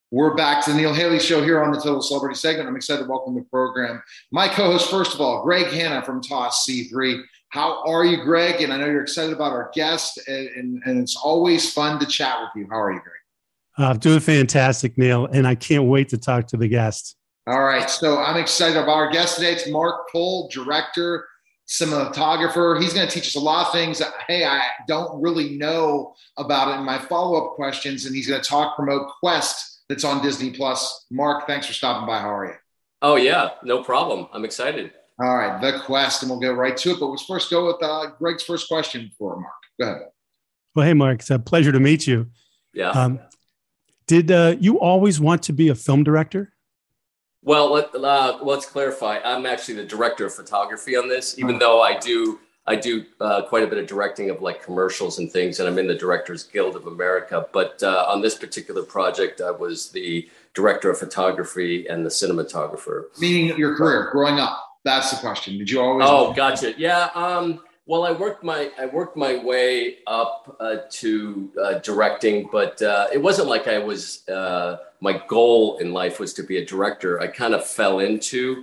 We're back to the Neil Haley Show here on the Total Celebrity segment. I'm excited to welcome the program my co-host, first of all, Greg Hanna from Toss C3. How are you, Greg? And I know you're excited about our guest, and it's always fun to chat with you. How are you, Greg? I'm doing fantastic, Neil, and I can't wait to talk to the guest. All right, so I'm excited about our guest today. It's Mark Pohl, director, cinematographer. He's going to teach us a lot of things that, hey, I don't really know about it in my follow-up questions, and he's going to promote Quest that's on Disney Plus. Mark, thanks for stopping by. How are you? Oh, yeah, no problem. I'm excited. All right, The Quest, and we'll get right to it. But let's first go with Greg's first question for Mark. Go ahead. Well, hey, Mark, it's a pleasure to meet you. Yeah. Did you always want to be a film director? Well, let's clarify. I'm actually the director of photography on this, even though I do quite a bit of directing of like commercials and things, and I'm in the Directors Guild of America. But on this particular project, I was the director of photography and the cinematographer. Meaning your career, growing up. That's the question. Did you always? Oh, gotcha. Yeah. Well, I worked my way up to directing, but it wasn't like I was. My goal in life was to be a director. I kind of fell into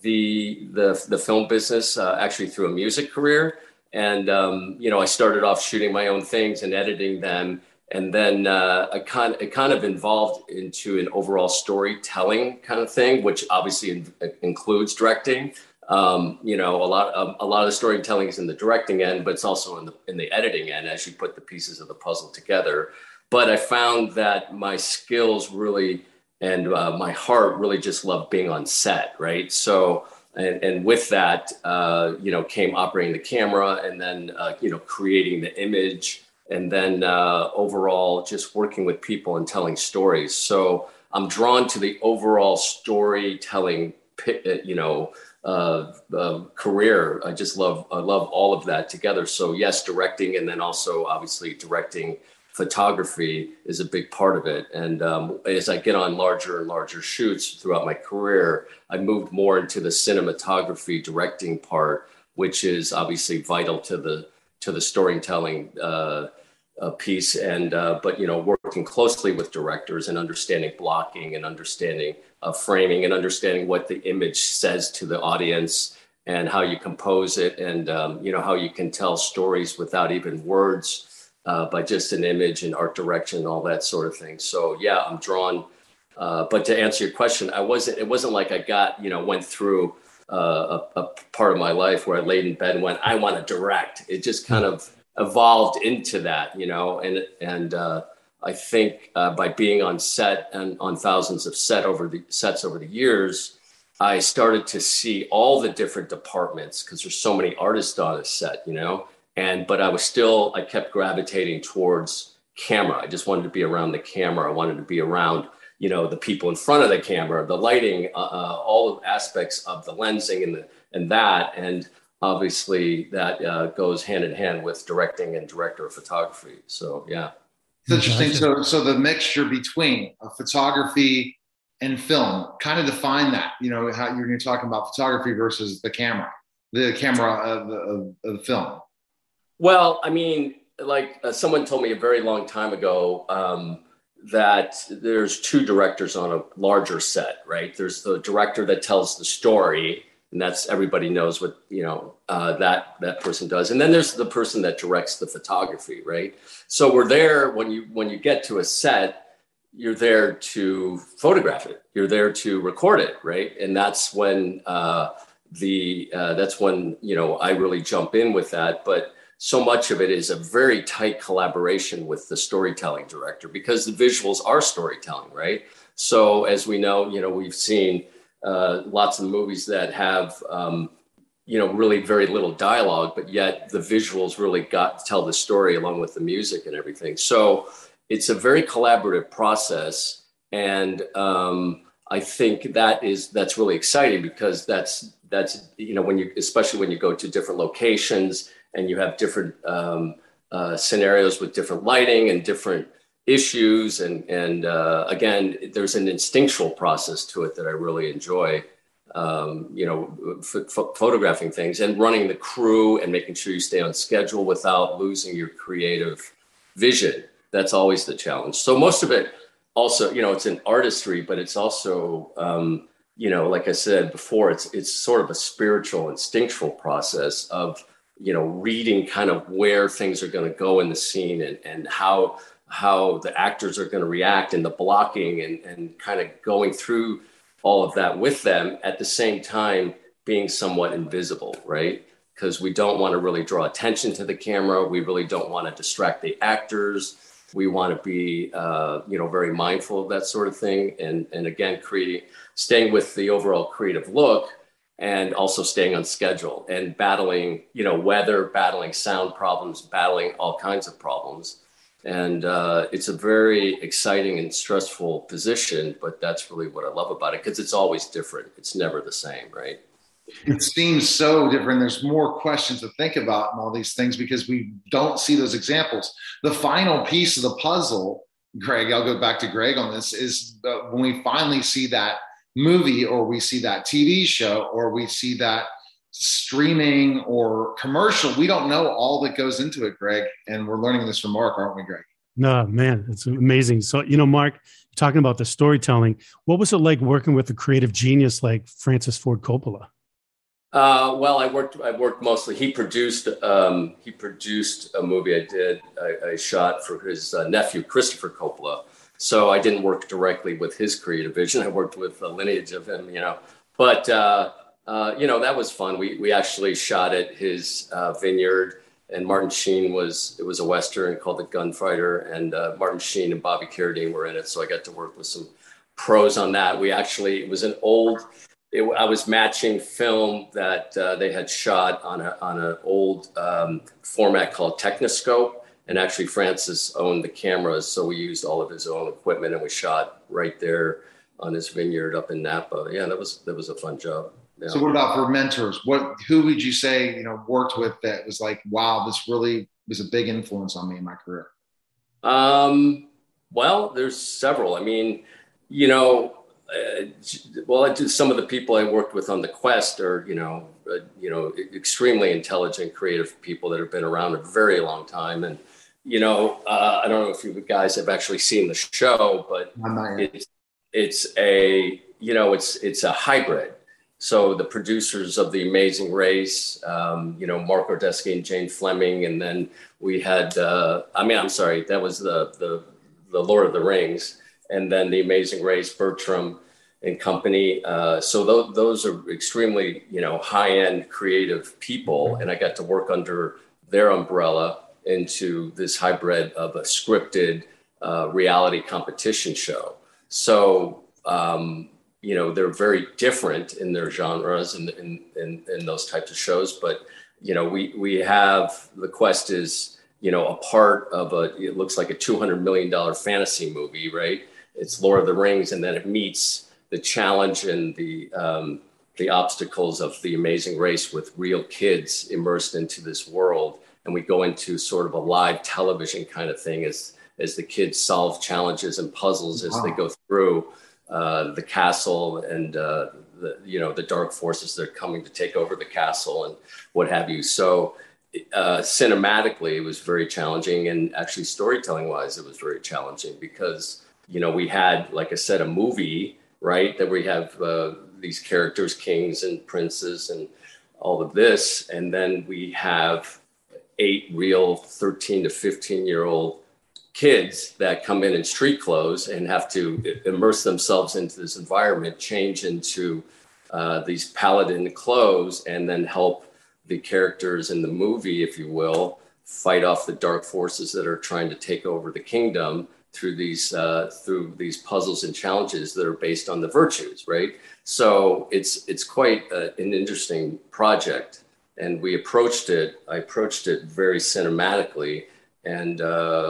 the film business actually through a music career, and I started off shooting my own things and editing them, and then it kind of evolved into an overall storytelling kind of thing, which obviously includes directing. A lot of the storytelling is in the directing end, but it's also in the editing end as you put the pieces of the puzzle together. But I found that my skills really and my heart really just loved being on set, right? So, and with that, came operating the camera, and then creating the image, and then overall just working with people and telling stories. So I'm drawn to the overall storytelling, career. I love all of that together. So yes, directing, and then also obviously directing photography is a big part of it. And as I get on larger and larger shoots throughout my career, I moved more into the cinematography directing part, which is obviously vital to the storytelling piece. And but working closely with directors and understanding blocking and understanding framing and understanding what the image says to the audience and how you compose it, and how you can tell stories without even words. By just an image and art direction and all that sort of thing. So yeah, I'm drawn. But to answer your question, it wasn't like I went through a part of my life where I laid in bed and went, I want to direct. It just kind of evolved into that, and I think by being on set and on thousands of sets over the years, I started to see all the different departments because there's so many artists on a set, but I kept gravitating towards camera. I just wanted to be around the camera. I wanted to be around, the people in front of the camera, the lighting, all of aspects of the lensing and obviously that goes hand in hand with directing and director of photography. So, yeah. It's interesting. So the mixture between photography and film, kind of define that, how you're talking about photography versus the camera of the film. Well, I mean, like someone told me a very long time ago that there's two directors on a larger set, right? There's the director that tells the story, and that's everybody knows what that person does, and then there's the person that directs the photography, right? So we're there when you get to a set, you're there to photograph it, you're there to record it, right? And that's when I really jump in with that, but. So much of it is a very tight collaboration with the storytelling director because the visuals are storytelling, right? So as we know, we've seen lots of movies that have, really very little dialogue, but yet the visuals really got to tell the story along with the music and everything. So it's a very collaborative process. And I think that's really exciting because that's especially when you go to different locations, and you have different scenarios with different lighting and different issues. And again, there's an instinctual process to it that I really enjoy, photographing things and running the crew and making sure you stay on schedule without losing your creative vision. That's always the challenge. So most of it also, it's an artistry, but it's also, like I said before, it's sort of a spiritual, instinctual process of, reading kind of where things are going to go in the scene and how the actors are going to react and the blocking and kind of going through all of that with them at the same time being somewhat invisible, right? Because we don't want to really draw attention to the camera. We really don't want to distract the actors. We want to be, very mindful of that sort of thing. And again, staying with the overall creative look and also staying on schedule and battling, weather, battling sound problems, battling all kinds of problems. And it's a very exciting and stressful position, but that's really what I love about it, because it's always different. It's never the same, right? It seems so different. There's more questions to think about and all these things because we don't see those examples. The final piece of the puzzle, Greg, I'll go back to Greg on this, is when we finally see that movie or we see that TV show or we see that streaming or commercial, we don't know all that goes into it, Greg. And we're learning this from Mark, aren't we, Greg? No, man, it's amazing. So, Mark, talking about the storytelling, what was it like working with a creative genius like Francis Ford Coppola? Well, I worked mostly. He produced a movie I shot for his nephew, Christopher Coppola. So I didn't work directly with his creative vision. I worked with the lineage of him, but, that was fun. We actually shot at his vineyard, and Martin Sheen it was a Western called The Gunfighter, and Martin Sheen and Bobby Carradine were in it. So I got to work with some pros on that. I was matching film that they had shot on an old format called Technoscope, and actually Francis owned the cameras, so we used all of his own equipment, and we shot right there on his vineyard up in Napa. Yeah, that was a fun job. Yeah. So, what about for mentors? Who would you say worked with that was like, wow, this really was a big influence on me in my career? Well, there's several. I mean, some of the people I worked with on the Quest are, extremely intelligent, creative people that have been around a very long time. And, I don't know if you guys have actually seen the show, but it's a hybrid. So the producers of The Amazing Race, Mark Ordesky and Jane Fleming, and then we had, that was the Lord of the Rings. And then The Amazing Race, Bertram and company. So those are extremely, high-end creative people. And I got to work under their umbrella into this hybrid of a scripted reality competition show. So, they're very different in their genres and in those types of shows. But, we have, the Quest is, a part of it looks like a $200 million fantasy movie, right? It's Lord of the Rings, and then it meets the challenge and the obstacles of The Amazing Race with real kids immersed into this world. And we go into sort of a live television kind of thing as the kids solve challenges and puzzles as they go through the castle and the dark forces that are coming to take over the castle and what have you. So cinematically, it was very challenging, and actually storytelling wise, it was very challenging because we had, like I said, a movie, right? That we have these characters, kings and princes and all of this. And then we have 8 real 13 to 15-year-old kids that come in street clothes and have to immerse themselves into this environment, change into these paladin clothes, and then help the characters in the movie, if you will, fight off the dark forces that are trying to take over the kingdom through these puzzles and challenges that are based on the virtues, right? So it's quite an interesting project, and I approached it very cinematically, and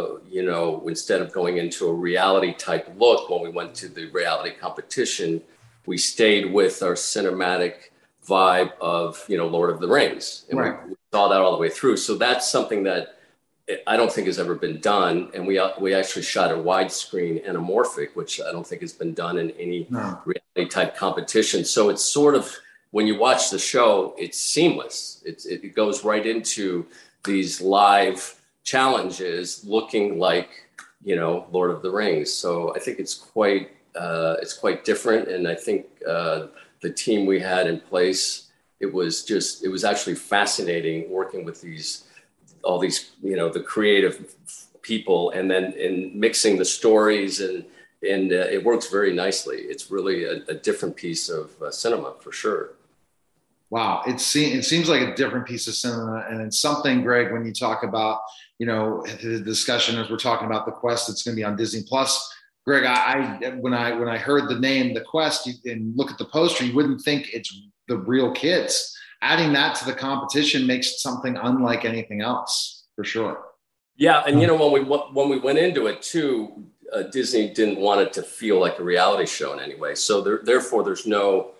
instead of going into a reality type look when we went to the reality competition, we stayed with our cinematic vibe of Lord of the Rings, and right. we saw that all the way through. So that's something that I don't think has ever been done. And we actually shot a widescreen anamorphic, which I don't think has been done in any reality type competition. So it's sort of, when you watch the show, it's seamless. It goes right into these live challenges looking like Lord of the Rings. So I think it's quite different. And I think the team we had in place, it was actually fascinating working with all these, the creative people, and then in mixing the stories, and it works very nicely. It's really a different piece of cinema for sure. Wow, it seems like a different piece of cinema, and it's something, Greg, when you talk about, the discussion as we're talking about The Quest that's going to be on Disney Plus. Greg, when I heard the name The Quest and look at the poster, you wouldn't think it's the real kids. Adding that to the competition makes it something unlike anything else, for sure. Yeah, and when we went into it too, Disney didn't want it to feel like a reality show in any way. So therefore, there's no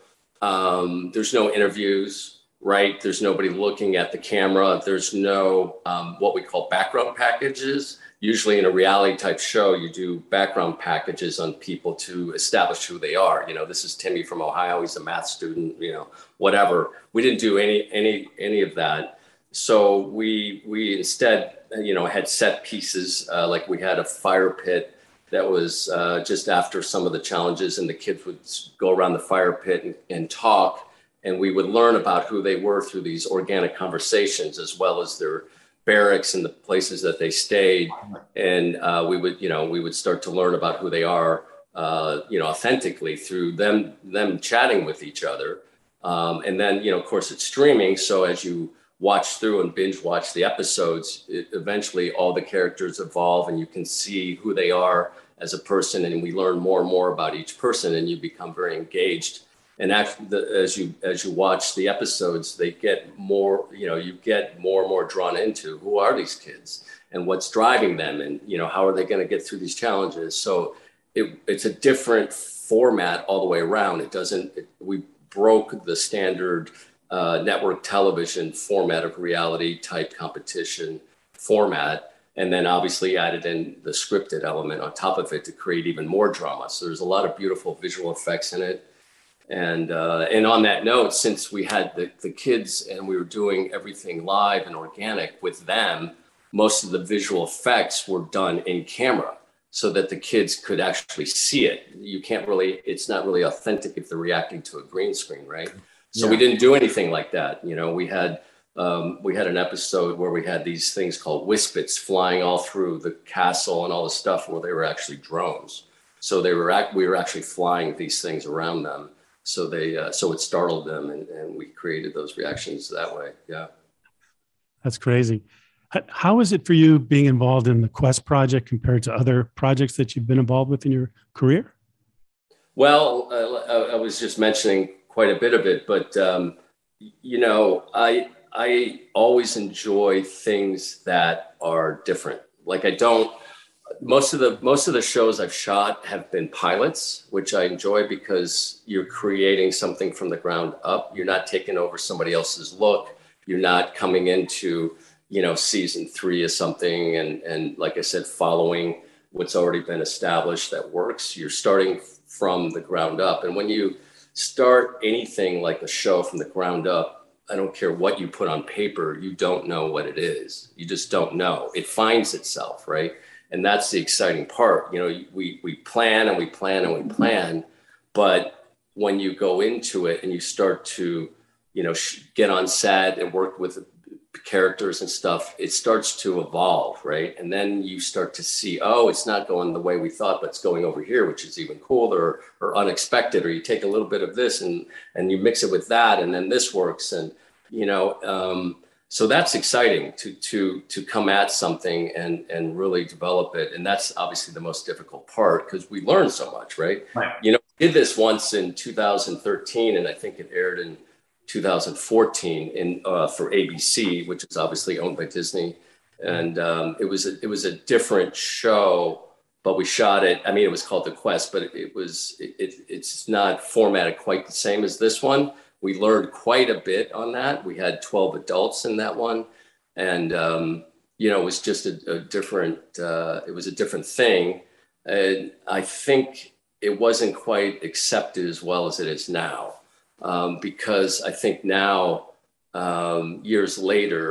interviews, right? There's nobody looking at the camera. There's no what we call background packages. Usually in a reality type show, you do background packages on people to establish who they are. This is Timmy from Ohio. He's a math student, whatever. We didn't do any of that. So we instead, had set pieces, like we had a fire pit that was just after some of the challenges, and the kids would go around the fire pit and talk, and we would learn about who they were through these organic conversations, as well as their barracks and the places that they stayed. And we would start to learn about who they are, authentically through them chatting with each other. And then, of course, it's streaming. So as you watch through and binge watch the episodes, eventually all the characters evolve and you can see who they are as a person. And we learn more and more about each person, and you become very engaged. And as you watch the episodes, they get more, you get more and more drawn into who are these kids and what's driving them, and, how are they going to get through these challenges? So it's a different format all the way around. We broke the standard network television format of reality type competition format, and then obviously added in the scripted element on top of it to create even more drama. So there's a lot of beautiful visual effects in it. And on that note, since we had the kids and we were doing everything live and organic with them, most of the visual effects were done in camera so that the kids could actually see it. It's not really authentic if they're reacting to a green screen, right? So we didn't do anything like that. We had an episode where we had these things called Whispits flying all through the castle and all the stuff, where they were actually drones. So we were actually flying these things around them. So so it startled them, and we created those reactions that way. Yeah. That's crazy. How is it for you being involved in the Quest project compared to other projects that you've been involved with in your career? Well, I was just mentioning quite a bit of it, but I always enjoy things that are different. Like most of the shows I've shot have been pilots, which I enjoy because you're creating something from the ground up. You're not taking over somebody else's look. You're not coming into, season 3 of something and like I said, following what's already been established that works. You're starting from the ground up. And when you start anything like a show from the ground up, I don't care what you put on paper, you don't know what it is. You just don't know. It finds itself, right? And that's the exciting part. We plan and we plan and we plan, but when you go into it and you start to, get on set and work with characters and stuff, it starts to evolve, right? And then you start to see, it's not going the way we thought, but it's going over here, which is even cooler or unexpected. Or you take a little bit of this and you mix it with that, and then this works. And so that's exciting to come at something and really develop it. And that's obviously the most difficult part, because we learn so much, right? Right. We did this once in 2013, and I think it aired in 2014 for ABC, which is obviously owned by Disney. And it was a different show, but we shot it. I mean, it was called The Quest, but it's not formatted quite the same as this one. We learned quite a bit on that. We had 12 adults in that one. And, it was just a different thing. And I think it wasn't quite accepted as well as it is now. Because I think now, years later,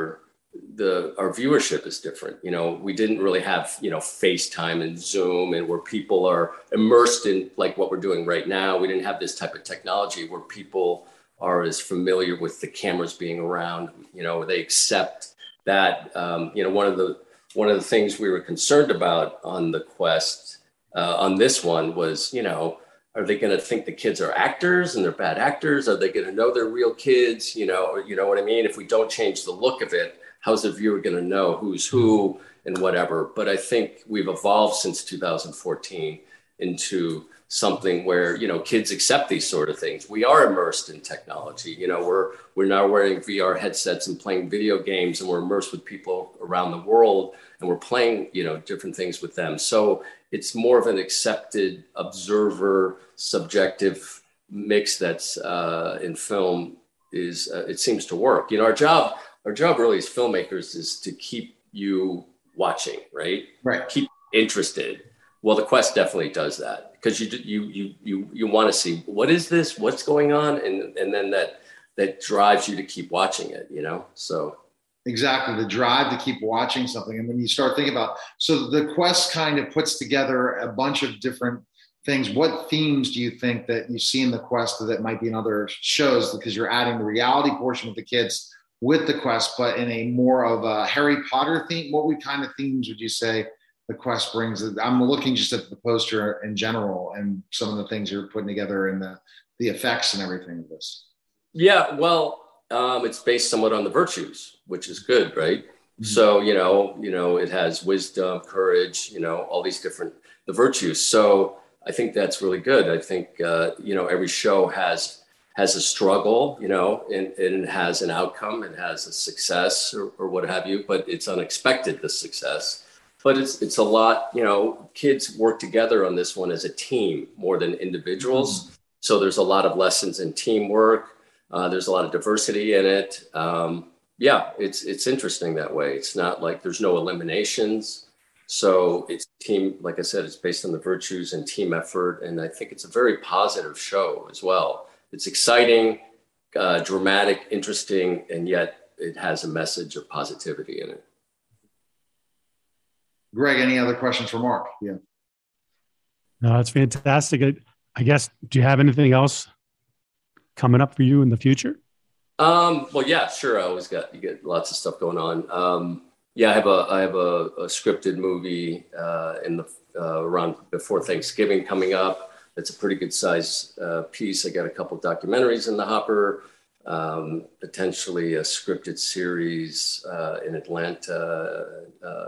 our viewership is different. You know, we didn't really have, you know, FaceTime and Zoom and where people are immersed in like what we're doing right now. We didn't have this type of technology where people are as familiar with the cameras being around. You know, they accept that. You know, one of the things we were concerned about on the Quest, on this one was, you know, are they going to think the kids are actors and they're bad actors? Are they going to know they're real kids? You know what I mean? If we don't change the look of it, how's the viewer going to know who's who and whatever? But I think we've evolved since 2014 into something where, you know, kids accept these sort of things. We are immersed in technology. You know, we're now wearing VR headsets and playing video games, and we're immersed with people around the world, and we're playing, you know, different things with them. So it's more of an accepted observer, subjective mix that's in film is, it seems to work. You know, our job really as filmmakers is to keep you watching, right? Right. Keep interested. Well, the Quest definitely does that, because you want to see, what is this? What's going on? And then that drives you to keep watching it, you know? So exactly, the drive to keep watching something. And when you start thinking about, so the Quest kind of puts together a bunch of different things. What themes do you think that you see in the Quest that might be in other shows? Because you're adding the reality portion with the kids with the Quest, but in a more of a Harry Potter theme. What kind of themes would you say the Quest brings? I'm looking just at the poster in general and some of the things you're putting together and the effects and everything of this. Yeah, well, it's based somewhat on the virtues, which is good, right? Mm-hmm. So, you know, it has wisdom, courage, you know, all these different, the virtues. So I think that's really good. I think, you know, every show has a struggle, you know, and it has an outcome, it has a success or what have you, but it's unexpected, the success. But it's a lot, you know, kids work together on this one as a team more than individuals. Mm-hmm. So there's a lot of lessons in teamwork. There's a lot of diversity in it. Yeah, it's interesting that way. It's not like there's no eliminations. So it's team, like I said, it's based on the virtues and team effort. And I think it's a very positive show as well. It's exciting, dramatic, interesting, and yet it has a message of positivity in it. Greg, any other questions for Mark? Yeah. No, that's fantastic. I guess, do you have anything else coming up for you in the future? Well, yeah, sure. You get lots of stuff going on. Yeah, I have a scripted movie around before Thanksgiving coming up. It's a pretty good size piece. I got a couple documentaries in the hopper, potentially a scripted series in Atlanta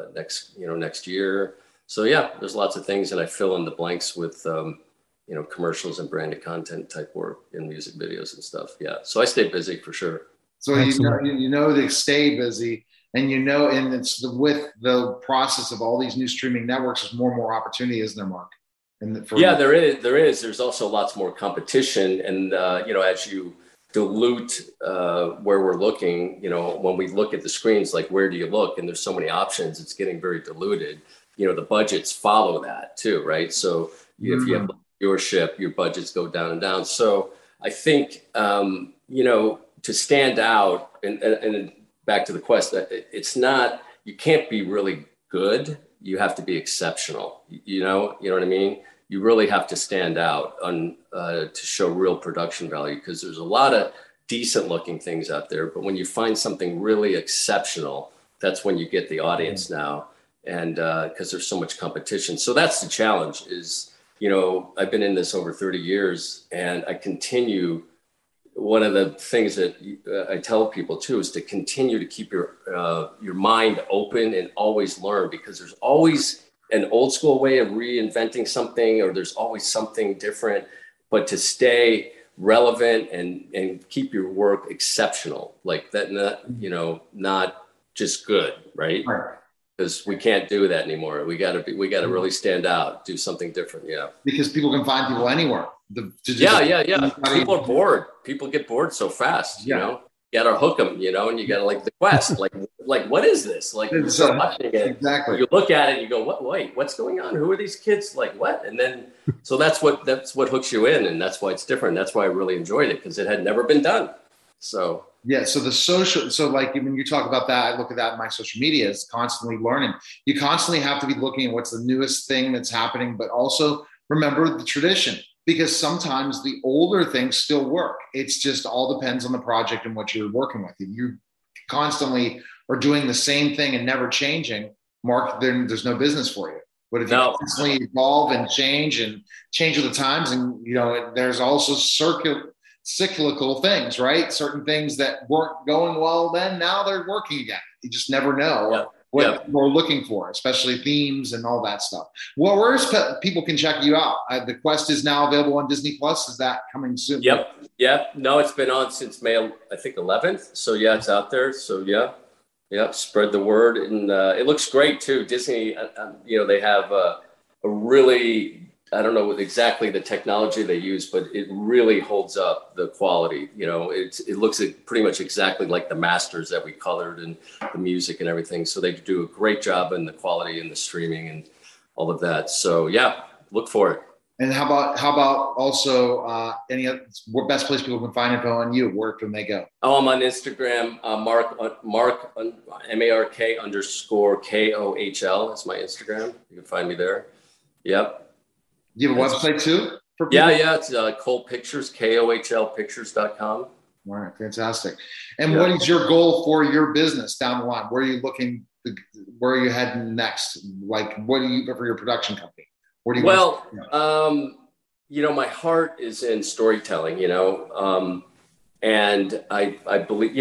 next year. So yeah, there's lots of things, and I fill in the blanks with you know, commercials and branded content type work in music videos and stuff. Yeah, so I stay busy for sure. So you know they stay busy, and you know, and it's with the process of all these new streaming networks, there's more and more opportunity, isn't there, Mark? Yeah, there is. There's also lots more competition, and you know, as you dilute where we're looking, you know, when we look at the screens, like where do you look? And there's so many options, it's getting very diluted. You know, the budgets follow that too, right? So if you have viewership, your budgets go down and down. So I think you know, to stand out, and back to the Quest, it's not, you can't be really good. You have to be exceptional. You know what I mean? You really have to stand out to show real production value, because there's a lot of decent looking things out there. But when you find something really exceptional, that's when you get the audience now. And because there's so much competition. So that's the challenge is, you know, I've been in this over 30 years and I continue. One of the things that I tell people too is to continue to keep your mind open and always learn, because there's always an old school way of reinventing something, or there's always something different. But to stay relevant and keep your work exceptional, like that, not just good, right? Because we can't do that anymore. We got to really stand out, do something different. Yeah. Because people can find people anywhere. Yeah. People are bored. People get bored so fast, you know. You got to hook them, you know, and you got to like the Quest, like what is this? Like you're watching it, exactly. You look at it, and you go, what? Wait, what's going on? Who are these kids? Like what? And then, so that's what hooks you in, and that's why it's different. That's why I really enjoyed it, because it had never been done. So yeah. So the social, so like when you talk about that, I look at that in my social media is constantly learning. You constantly have to be looking at what's the newest thing that's happening, but also remember the tradition because sometimes the older things still work. It's just all depends on the project and what you're working with. If you constantly are doing the same thing and never changing, Mark, then there's no business for you. But if you constantly evolve and change with the times, and there's also cyclical things, right? Certain things that weren't going well then, now they're working again. You just never know what we're looking for, especially themes and all that stuff. Well, where's people can check you out? The Quest is now available on Disney Plus. Is that coming soon? Yep. No, it's been on since May, I think 11th. So yeah, it's out there. So yeah. Spread the word, and it looks great too. Disney, they have a really, I don't know exactly the technology they use, but it really holds up the quality. It looks pretty much exactly like the masters that we colored and the music and everything. So they do a great job in the quality and the streaming and all of that. So yeah, look for it. And how about also any other best place people can find info on you? Where can they go? Oh, I'm on Instagram, Mark MARK _KOHL is my Instagram. You can find me there. Yep. Do you have a website too? Yeah. It's Cole Pictures, KOHLpictures.com. All right, fantastic. And what is your goal for your business down the line? Where are you looking? Where are you heading next? Like, what do you for your production company? My heart is in storytelling, and I believe,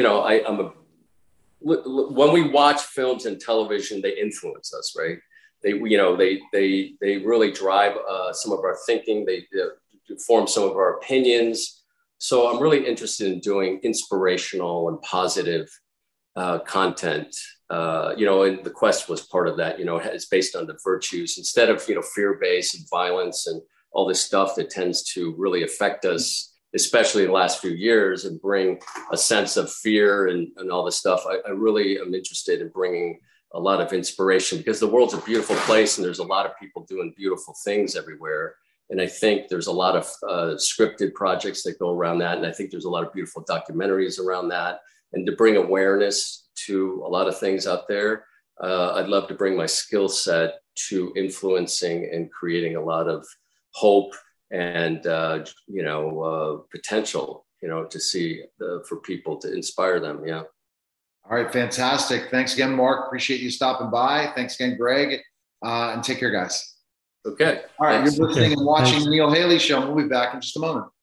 when we watch films and television, they influence us, right? They really drive some of our thinking. They form some of our opinions. So I'm really interested in doing inspirational and positive content. And the Quest was part of that. It's based on the virtues instead of fear-based and violence and all this stuff that tends to really affect us, especially in the last few years, and bring a sense of fear and all this stuff. I really am interested in bringing a lot of inspiration because the world's a beautiful place and there's a lot of people doing beautiful things everywhere. And I think there's a lot of scripted projects that go around that. And I think there's a lot of beautiful documentaries around that. And to bring awareness to a lot of things out there, I'd love to bring my skill set to influencing and creating a lot of hope and, potential, to see for people to inspire them. Yeah. All right. Fantastic. Thanks again, Mark. Appreciate you stopping by. Thanks again, Greg. And take care, guys. Okay. All right. Thanks. You're listening and watching Neil Haley Show. We'll be back in just a moment.